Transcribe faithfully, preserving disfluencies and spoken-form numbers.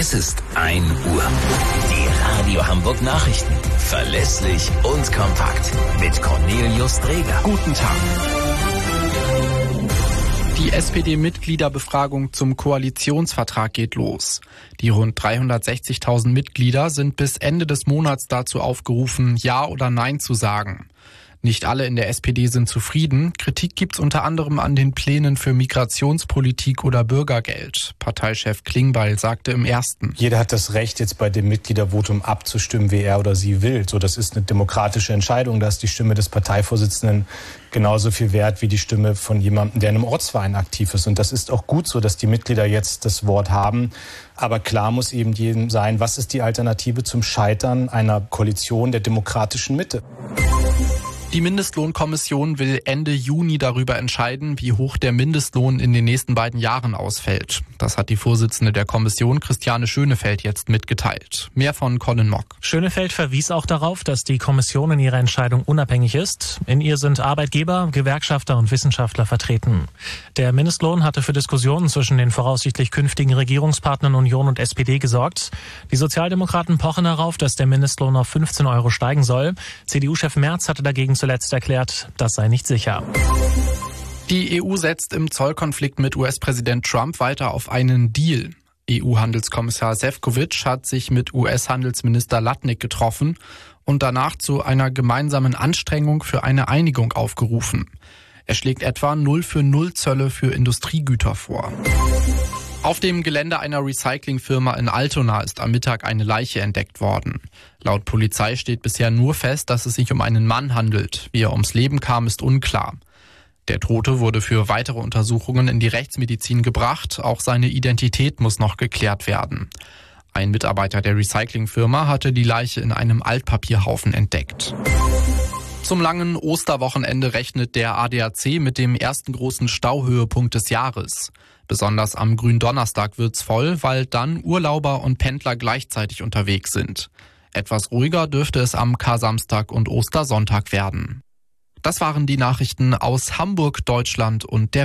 Es ist ein Uhr. Die Radio Hamburg Nachrichten. Verlässlich und kompakt. Mit Cornelius Dreger. Guten Tag. Die S P D-Mitgliederbefragung zum Koalitionsvertrag geht los. Die rund dreihundertsechzigtausend Mitglieder sind bis Ende des Monats dazu aufgerufen, Ja oder Nein zu sagen. Nicht alle in der S P D sind zufrieden. Kritik gibt's unter anderem an den Plänen für Migrationspolitik oder Bürgergeld. Parteichef Klingbeil sagte im Ersten: Jeder hat das Recht, jetzt bei dem Mitgliedervotum abzustimmen, wie er oder sie will. So, das ist eine demokratische Entscheidung. Da ist die Stimme des Parteivorsitzenden genauso viel wert wie die Stimme von jemandem, der in einem Ortsverein aktiv ist. Und das ist auch gut so, dass die Mitglieder jetzt das Wort haben. Aber klar muss eben jedem sein, was ist die Alternative zum Scheitern einer Koalition der demokratischen Mitte? Die Mindestlohnkommission will Ende Juni darüber entscheiden, wie hoch der Mindestlohn in den nächsten beiden Jahren ausfällt. Das hat die Vorsitzende der Kommission, Christiane Schönefeld, jetzt mitgeteilt. Mehr von Colin Mock. Schönefeld verwies auch darauf, dass die Kommission in ihrer Entscheidung unabhängig ist. In ihr sind Arbeitgeber, Gewerkschafter und Wissenschaftler vertreten. Der Mindestlohn hatte für Diskussionen zwischen den voraussichtlich künftigen Regierungspartnern Union und S P D gesorgt. Die Sozialdemokraten pochen darauf, dass der Mindestlohn auf fünfzehn Euro steigen soll. C D U-Chef Merz hatte dagegen zuletzt erklärt, das sei nicht sicher. Die E U setzt im Zollkonflikt mit U S-Präsident Trump weiter auf einen Deal. E U-Handelskommissar Šefčovič hat sich mit U S-Handelsminister Latnik getroffen und danach zu einer gemeinsamen Anstrengung für eine Einigung aufgerufen. Er schlägt etwa null für null Zölle für Industriegüter vor. Auf dem Gelände einer Recyclingfirma in Altona ist am Mittag eine Leiche entdeckt worden. Laut Polizei steht bisher nur fest, dass es sich um einen Mann handelt. Wie er ums Leben kam, ist unklar. Der Tote wurde für weitere Untersuchungen in die Rechtsmedizin gebracht. Auch seine Identität muss noch geklärt werden. Ein Mitarbeiter der Recyclingfirma hatte die Leiche in einem Altpapierhaufen entdeckt. Zum langen Osterwochenende rechnet der A D A C mit dem ersten großen Stauhöhepunkt des Jahres. Besonders am Gründonnerstag wird's voll, weil dann Urlauber und Pendler gleichzeitig unterwegs sind. Etwas ruhiger dürfte es am Kar-Samstag und Ostersonntag werden. Das waren die Nachrichten aus Hamburg, Deutschland und der